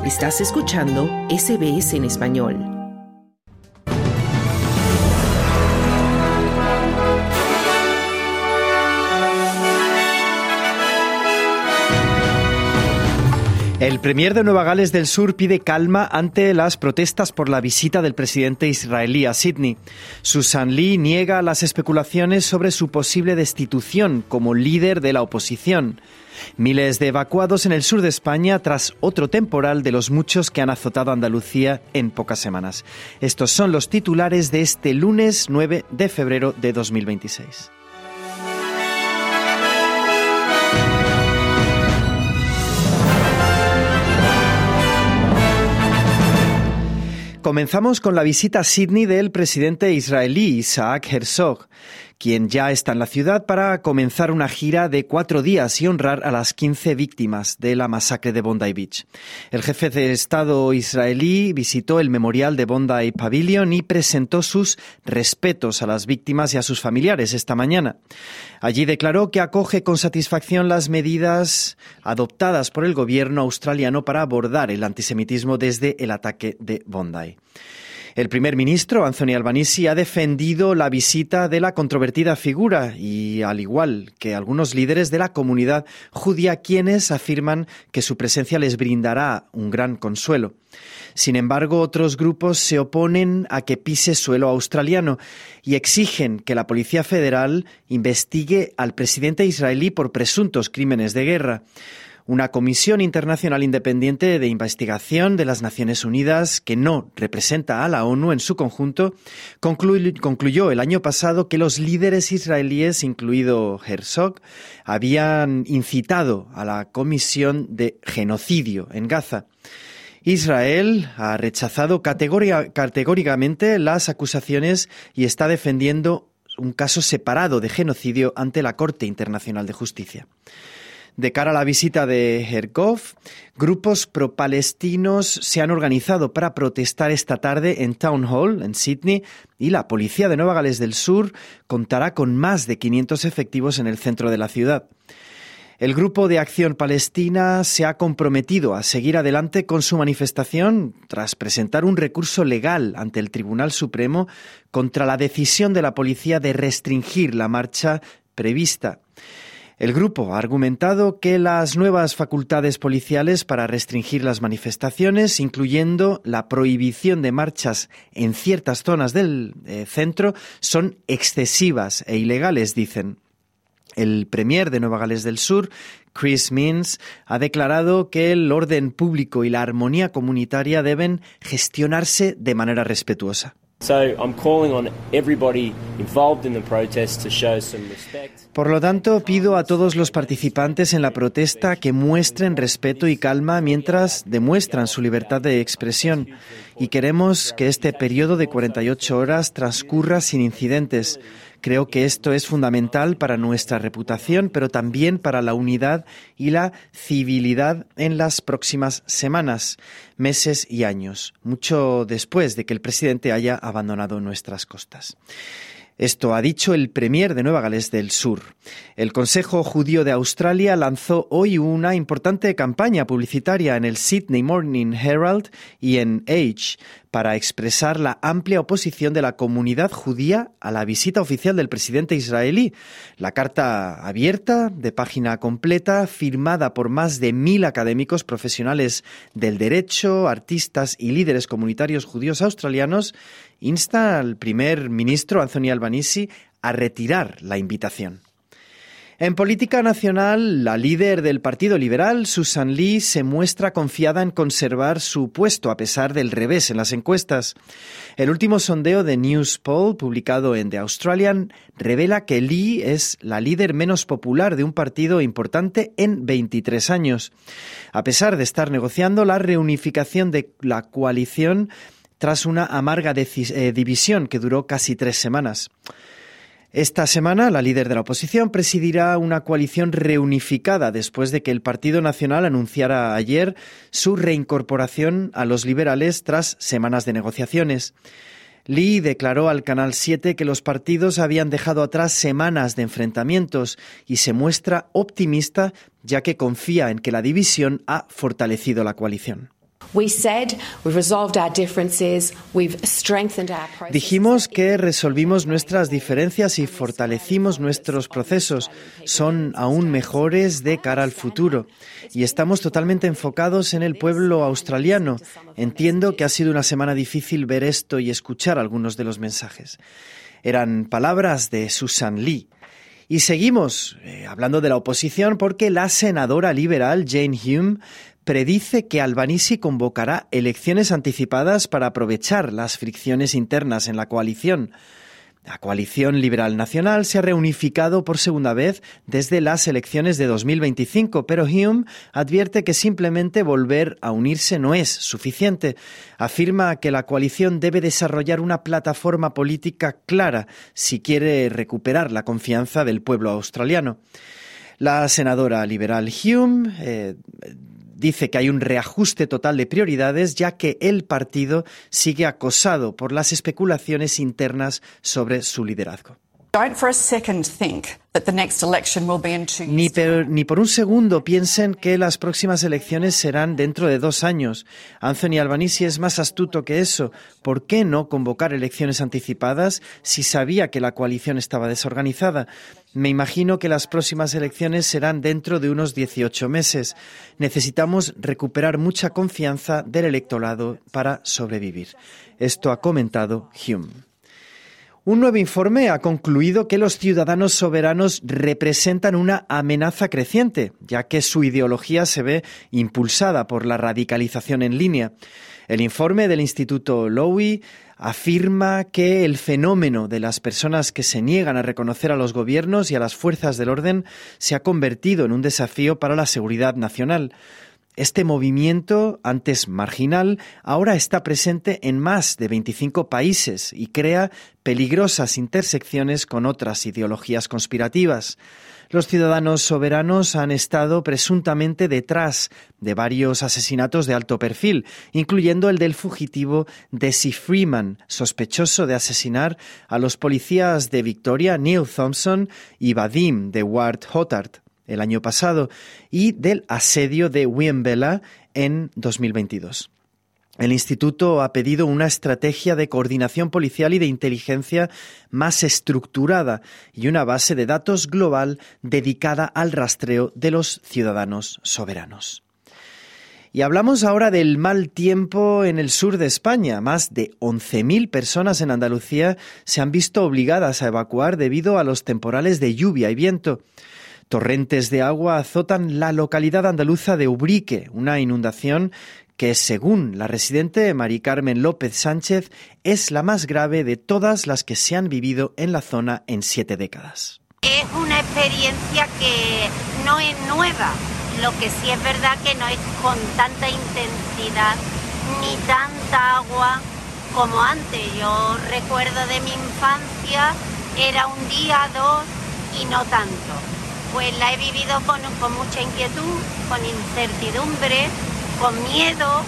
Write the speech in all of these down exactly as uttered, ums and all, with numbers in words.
Estás escuchando S B S en español. El premier de Nueva Gales del Sur pide calma ante las protestas por la visita del presidente israelí a Sydney. Susan Lee niega las especulaciones sobre su posible destitución como líder de la oposición. Miles de evacuados en el sur de España tras otro temporal de los muchos que han azotado a Andalucía en pocas semanas. Estos son los titulares de este lunes nueve de febrero de dos mil veintiséis. Comenzamos con la visita a Sydney del presidente israelí Isaac Herzog, quien ya está en la ciudad para comenzar una gira de cuatro días y honrar a las quince víctimas de la masacre de Bondi Beach. El jefe de Estado israelí visitó el memorial de Bondi Pavilion y presentó sus respetos a las víctimas y a sus familiares esta mañana. Allí declaró que acoge con satisfacción las medidas adoptadas por el gobierno australiano para abordar el antisemitismo desde el ataque de Bondi. El primer ministro, Anthony Albanese, ha defendido la visita de la controvertida figura y, al igual que algunos líderes de la comunidad judía, quienes afirman que su presencia les brindará un gran consuelo. Sin embargo, otros grupos se oponen a que pise suelo australiano y exigen que la Policía Federal investigue al presidente israelí por presuntos crímenes de guerra. Una comisión internacional independiente de investigación de las Naciones Unidas, que no representa a la ONU en su conjunto, conclu- concluyó el año pasado que los líderes israelíes, incluido Herzog, habían incitado a la comisión de genocidio en Gaza. Israel ha rechazado categórica- categóricamente las acusaciones y está defendiendo un caso separado de genocidio ante la Corte Internacional de Justicia. De cara a la visita de Herzog, grupos pro-palestinos se han organizado para protestar esta tarde en Town Hall, en Sydney, y la policía de Nueva Gales del Sur contará con más de quinientos efectivos en el centro de la ciudad. El Grupo de Acción Palestina se ha comprometido a seguir adelante con su manifestación tras presentar un recurso legal ante el Tribunal Supremo contra la decisión de la policía de restringir la marcha prevista. El grupo ha argumentado que las nuevas facultades policiales para restringir las manifestaciones, incluyendo la prohibición de marchas en ciertas zonas del eh, centro, son excesivas e ilegales, dicen. El premier de Nueva Gales del Sur, Chris Minns, ha declarado que el orden público y la armonía comunitaria deben gestionarse de manera respetuosa. Por lo tanto, pido a todos los participantes en la protesta que muestren respeto y calma mientras demuestran su libertad de expresión. Y queremos que este periodo de cuarenta y ocho horas transcurra sin incidentes. Creo que esto es fundamental para nuestra reputación, pero también para la unidad y la civilidad en las próximas semanas, meses y años, mucho después de que el presidente haya abandonado nuestras costas. Esto ha dicho el premier de Nueva Gales del Sur. El Consejo Judío de Australia lanzó hoy una importante campaña publicitaria en el Sydney Morning Herald y en Age para expresar la amplia oposición de la comunidad judía a la visita oficial del presidente israelí. La carta abierta, de página completa, firmada por más de mil académicos profesionales del derecho, artistas y líderes comunitarios judíos australianos, insta al primer ministro Anthony Albanese a retirar la invitación. En política nacional, la líder del Partido Liberal, Susan Lee, se muestra confiada en conservar su puesto a pesar del revés en las encuestas. El último sondeo de Newspoll, publicado en The Australian, revela que Lee es la líder menos popular de un partido importante en veintitrés años. A pesar de estar negociando la reunificación de la coalición tras una amarga decis- eh, división que duró casi tres semanas. Esta semana, la líder de la oposición presidirá una coalición reunificada después de que el Partido Nacional anunciara ayer su reincorporación a los liberales tras semanas de negociaciones. Lee declaró al Canal siete que los partidos habían dejado atrás semanas de enfrentamientos y se muestra optimista ya que confía en que la división ha fortalecido la coalición. Dijimos que resolvimos nuestras diferencias y fortalecimos nuestros procesos. Son aún mejores de cara al futuro. Y estamos totalmente enfocados en el pueblo australiano. Entiendo que ha sido una semana difícil ver esto y escuchar algunos de los mensajes. Eran palabras de Susan Lee. Y seguimos eh, hablando de la oposición porque la senadora liberal Jane Hume predice que Albanese convocará elecciones anticipadas para aprovechar las fricciones internas en la coalición. La coalición liberal nacional se ha reunificado por segunda vez desde las elecciones de dos mil veinticinco, pero Hume advierte que simplemente volver a unirse no es suficiente. Afirma que la coalición debe desarrollar una plataforma política clara si quiere recuperar la confianza del pueblo australiano. La senadora liberal Hume eh, dice que hay un reajuste total de prioridades, ya que el partido sigue acosado por las especulaciones internas sobre su liderazgo. Ni, per, ni por un segundo piensen que las próximas elecciones serán dentro de dos años. Anthony Albanese es más astuto que eso. ¿Por qué no convocar elecciones anticipadas si sabía que la coalición estaba desorganizada? Me imagino que las próximas elecciones serán dentro de unos dieciocho meses. Necesitamos recuperar mucha confianza del electorado para sobrevivir. Esto ha comentado Hume. Un nuevo informe ha concluido que los ciudadanos soberanos representan una amenaza creciente, ya que su ideología se ve impulsada por la radicalización en línea. El informe del Instituto Lowy afirma que el fenómeno de las personas que se niegan a reconocer a los gobiernos y a las fuerzas del orden se ha convertido en un desafío para la seguridad nacional. Este movimiento, antes marginal, ahora está presente en más de veinticinco países y crea peligrosas intersecciones con otras ideologías conspirativas. Los ciudadanos soberanos han estado presuntamente detrás de varios asesinatos de alto perfil, incluyendo el del fugitivo Desi Freeman, sospechoso de asesinar a los policías de Victoria, Neil Thompson, y Vadim de Ward Hotard el año pasado, y del asedio de Wimbledon en dos mil veintidós. El instituto ha pedido una estrategia de coordinación policial y de inteligencia más estructurada y una base de datos global dedicada al rastreo de los ciudadanos soberanos. Y hablamos ahora del mal tiempo en el sur de España. Más de once mil personas en Andalucía se han visto obligadas a evacuar debido a los temporales de lluvia y viento. Torrentes de agua azotan la localidad andaluza de Ubrique, una inundación que, según la residente Mari Carmen López Sánchez, es la más grave de todas las que se han vivido en la zona en siete décadas. Es una experiencia que no es nueva, lo que sí es verdad que no es con tanta intensidad ni tanta agua como antes. Yo recuerdo de mi infancia, era un día, dos y no tanto. Pues la he vivido con, con mucha inquietud, con incertidumbre, con miedo.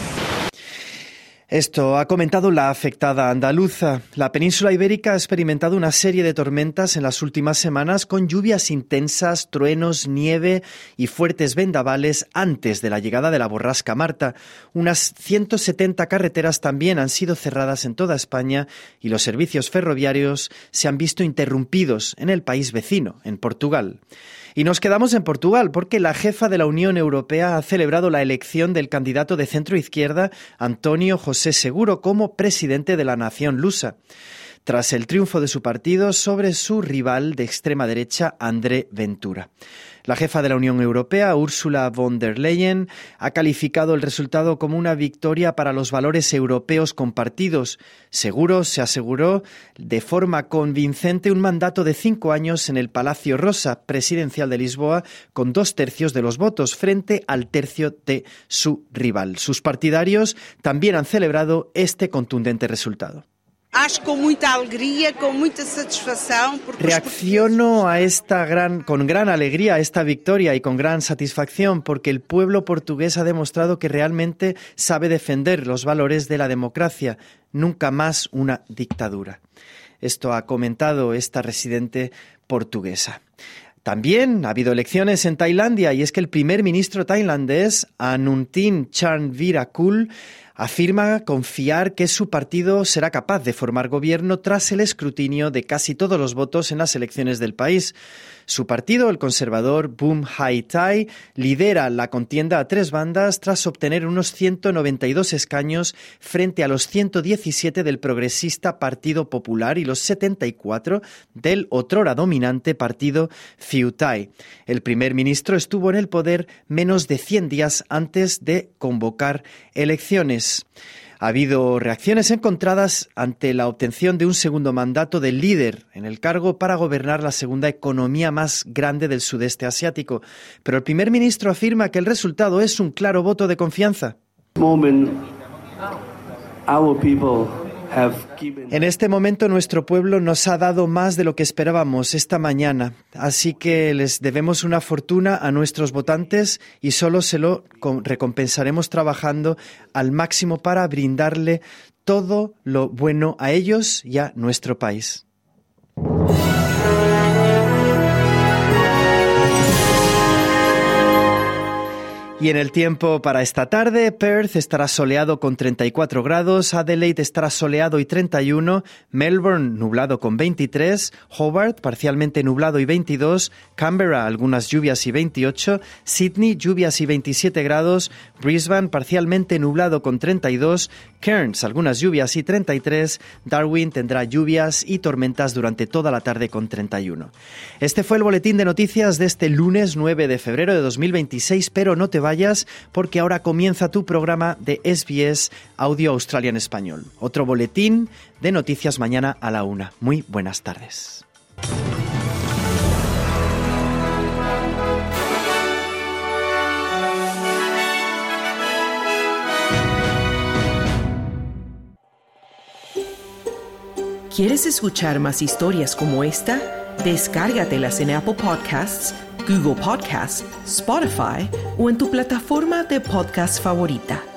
Esto ha comentado la afectada andaluza. La península ibérica ha experimentado una serie de tormentas en las últimas semanas con lluvias intensas, truenos, nieve y fuertes vendavales antes de la llegada de la borrasca Marta. Unas ciento setenta carreteras también han sido cerradas en toda España y los servicios ferroviarios se han visto interrumpidos en el país vecino, en Portugal. Y nos quedamos en Portugal porque la jefa de la Unión Europea ha celebrado la elección del candidato de centro-izquierda António José Seguro como presidente de la nación lusa, tras el triunfo de su partido sobre su rival de extrema derecha André Ventura. La jefa de la Unión Europea, Ursula von der Leyen, ha calificado el resultado como una victoria para los valores europeos compartidos. Seguro se aseguró de forma convincente un mandato de cinco años en el Palacio Rosa presidencial de Lisboa con dos tercios de los votos frente al tercio de su rival. Sus partidarios también han celebrado este contundente resultado. Acho con mucha alegría, con mucha satisfacción. Reacciono a esta gran, con gran alegría a esta victoria y con gran satisfacción porque el pueblo portugués ha demostrado que realmente sabe defender los valores de la democracia, nunca más una dictadura. Esto ha comentado esta residente portuguesa. También ha habido elecciones en Tailandia y es que el primer ministro tailandés, Anutin Charnvirakul, afirma confiar que su partido será capaz de formar gobierno tras el escrutinio de casi todos los votos en las elecciones del país. Su partido, el conservador Boom Hai Thai, lidera la contienda a tres bandas tras obtener unos ciento noventa y dos escaños frente a los ciento diecisiete del progresista Partido Popular y los setenta y cuatro del otrora dominante partido Pheu Thai. El primer ministro estuvo en el poder menos de cien días antes de convocar elecciones. Ha habido reacciones encontradas ante la obtención de un segundo mandato del líder en el cargo para gobernar la segunda economía más grande del sudeste asiático. Pero el primer ministro afirma que el resultado es un claro voto de confianza. En este momento nuestro pueblo nos ha dado más de lo que esperábamos esta mañana, así que les debemos una fortuna a nuestros votantes y solo se lo recompensaremos trabajando al máximo para brindarle todo lo bueno a ellos y a nuestro país. Y en el tiempo para esta tarde, Perth estará soleado con treinta y cuatro grados, Adelaide estará soleado y treinta y uno, Melbourne nublado con veintitrés, Hobart parcialmente nublado y veintidós, Canberra algunas lluvias y veintiocho, Sydney lluvias y veintisiete grados, Brisbane parcialmente nublado con treinta y dos, Cairns algunas lluvias y treinta y tres, Darwin tendrá lluvias y tormentas durante toda la tarde con treinta y uno. Este fue el boletín de noticias de este lunes nueve de febrero de dos mil veintiséis, pero no te vayas porque ahora comienza tu programa de S B S Audio Australia en Español. Otro boletín de noticias mañana a la una. Muy buenas tardes. ¿Quieres escuchar más historias como esta? Descárgatelas en Apple Podcasts, Google Podcasts, Spotify o en tu plataforma de podcast favorita.